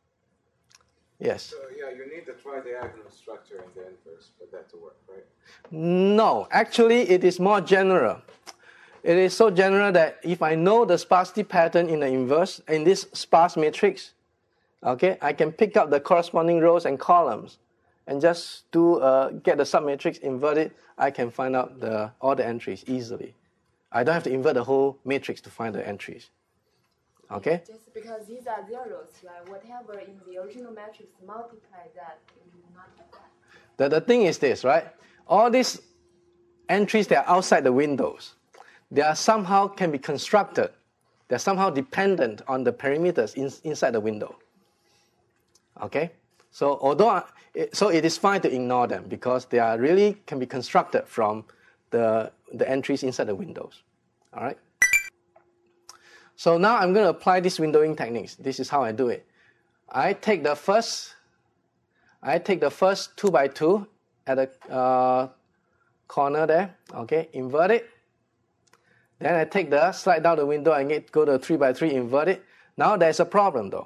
Yes. So yeah, you need the tridiagonal structure in the inverse for that to work, right? No, actually it is more general. It is so general that if I know the sparsity pattern in the inverse, in this sparse matrix, okay, I can pick up the corresponding rows and columns and just do uh, get the submatrix, invert it, I can find out the, all the entries easily. I don't have to invert the whole matrix to find the entries. Okay? Just because these are zeros, right? Whatever in the original matrix, multiply that, it will not have that. The, the thing is this, right? All these entries that are outside the windows, they are somehow can be constructed. They're somehow dependent on the perimeters in, inside the window. Okay? So although, it, so it is fine to ignore them because they are really can be constructed from the, the entries inside the windows. All right? So now I'm going to apply these windowing techniques. This is how I do it. I take the first, I take the first two by two at the uh, corner there. Okay, invert it. Then I take the slide down the window and get, go to three by three, invert it. Now there's a problem though.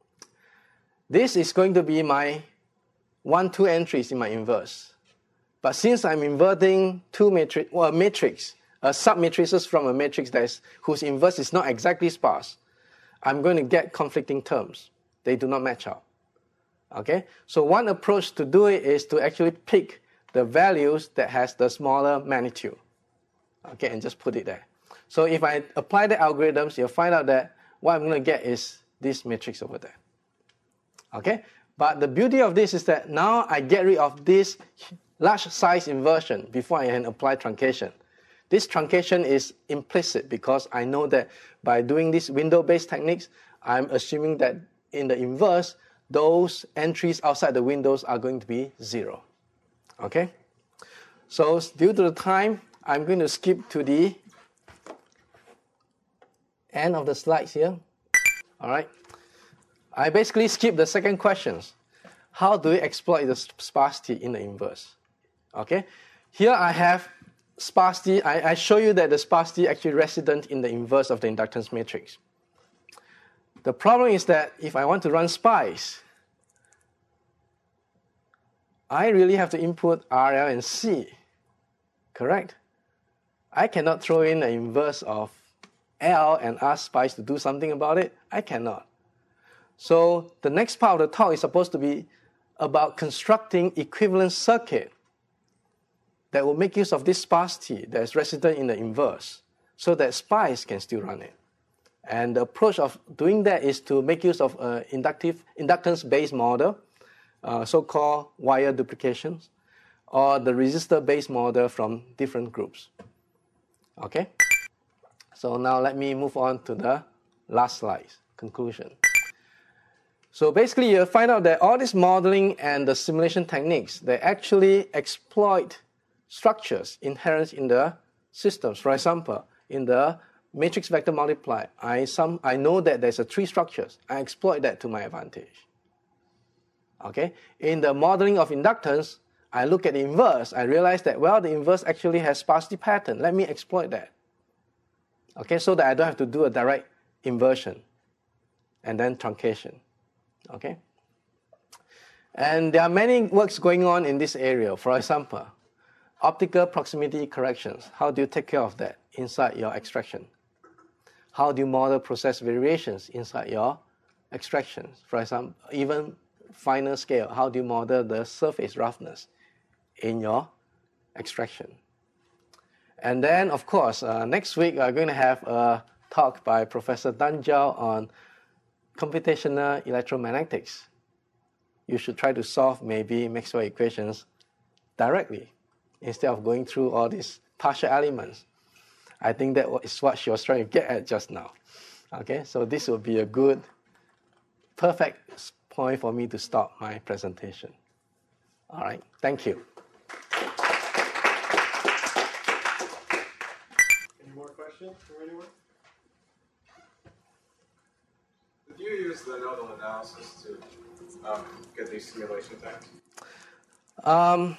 This is going to be my one, two entries in my inverse. But since I'm inverting two matrix, well, a matrix, a submatrices from a matrix that is, whose inverse is not exactly sparse, I'm going to get conflicting terms. They do not match up. Okay? So one approach to do it is to actually pick the values that has the smaller magnitude. Okay, and just put it there. So if I apply the algorithms, you'll find out that what I'm going to get is this matrix over there. Okay? But the beauty of this is that now I get rid of this large size inversion before I can apply truncation. This truncation is implicit because I know that by doing these window-based techniques, I'm assuming that in the inverse, those entries outside the windows are going to be zero. Okay? So due to the time, I'm going to skip to the end of the slides here. All right? I basically skip the second questions. How do we exploit the sparsity in the inverse? Okay? Here I have sparsity. I, I show you that the sparsity actually resident in the inverse of the inductance matrix. The problem is that if I want to run SPICE, I really have to input R, L, and C. Correct? I cannot throw in the inverse of L and ask SPICE to do something about it. I cannot. So the next part of the talk is supposed to be about constructing equivalent circuit that will make use of this sparsity that is resident in the inverse so that SPICE can still run it. And the approach of doing that is to make use of an inductive inductance-based model, uh, so-called wire duplications, or the resistor-based model from different groups. Okay? So now let me move on to the last slide, conclusion. So basically, you'll find out that all this modeling and the simulation techniques, they actually exploit structures inherent in the systems. For example, in the matrix vector multiply, I, some, I know that there's a three structures. I exploit that to my advantage. Okay? In the modeling of inductance, I look at the inverse. I realize that, well, the inverse actually has sparsity pattern. Let me exploit that. Okay, so that I don't have to do a direct inversion and then truncation. Okay? And there are many works going on in this area. For example, optical proximity corrections. How do you take care of that inside your extraction? How do you model process variations inside your extractions? For example, even finer scale, how do you model the surface roughness in your extraction? And then, of course, uh, next week we're going to have a talk by Professor Dan Zhao on computational electromagnetics. You should try to solve maybe Maxwell equations directly instead of going through all these partial elements. I think that is what she was trying to get at just now. Okay, so this will be a good, perfect point for me to stop my presentation. All right, thank you. Any more questions from anyone? Did you use the nodal analysis to um, get these simulation times? Um,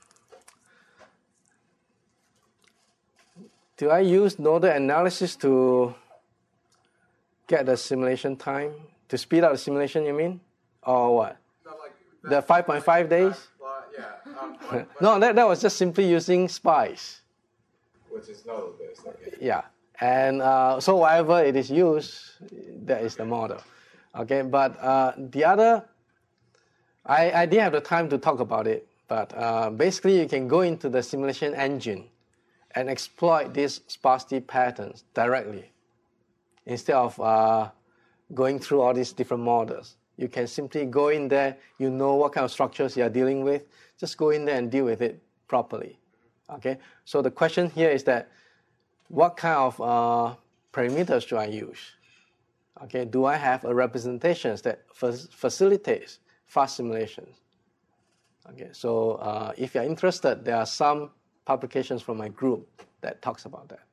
do I use nodal analysis to get the simulation time? To speed up the simulation, you mean? Or what? No, like the five point five days? Uh, yeah. Um, but, but No, that, that was just simply using SPICE. which is nodal based. Okay. Yeah. And uh, so wherever it is used, that is the model. Okay, but uh, the other, I, I didn't have the time to talk about it, but uh, basically you can go into the simulation engine and exploit these sparsity patterns directly instead of uh, going through all these different models. You can simply go in there, you know what kind of structures you are dealing with, just go in there and deal with it properly. Okay, so the question here is that what kind of uh, parameters do I use? Okay, do I have a representation that facilitates fast simulations? Okay, so uh, if you're interested, there are some publications from my group that talks about that.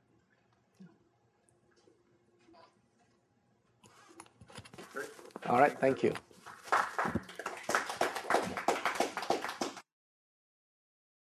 All right, thank you.